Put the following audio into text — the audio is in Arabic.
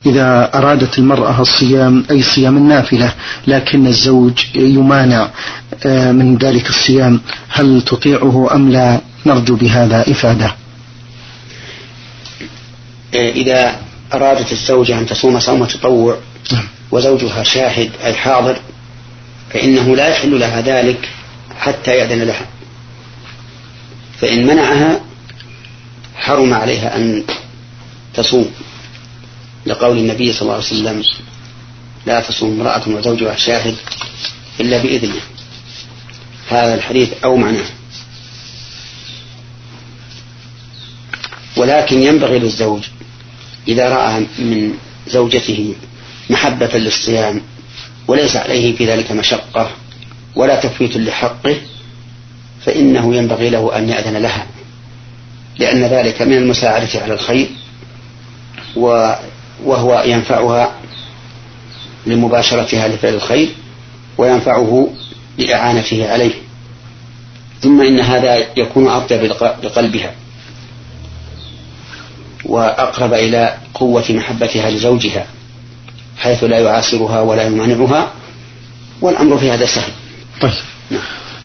إذا أرادت المرأة الصيام أي صيام النافلة لكن الزوج يمانع من ذلك الصيام، هل تطيعه أم لا؟ نرجو بهذا إفادة. إذا أرادت الزوجة أن تصوم صوم تطوع وزوجها شاهد أي حاضر فإنه لا يحل لها ذلك حتى يأذن لها، فإن منعها حرم عليها أن تصوم، لقول النبي صلى الله عليه وسلم: لا تصوم امرأة وزوجها شاهد إلا بإذنه. هذا الحديث أو معناه. ولكن ينبغي للزوج إذا رأى من زوجته محبة للصيام وليس عليه في ذلك مشقة ولا تفويت لحقه فإنه ينبغي له أن يأذن لها، لأن ذلك من المساعدة على الخير وهو ينفعها لمباشرتها لفعل الخير وينفعه لإعانته عليه. ثم إن هذا يكون أفضل لقلبها وأقرب إلى قوة محبتها لزوجها حيث لا يعاسرها ولا يمانعها، والأمر في هذا سهل. طيب.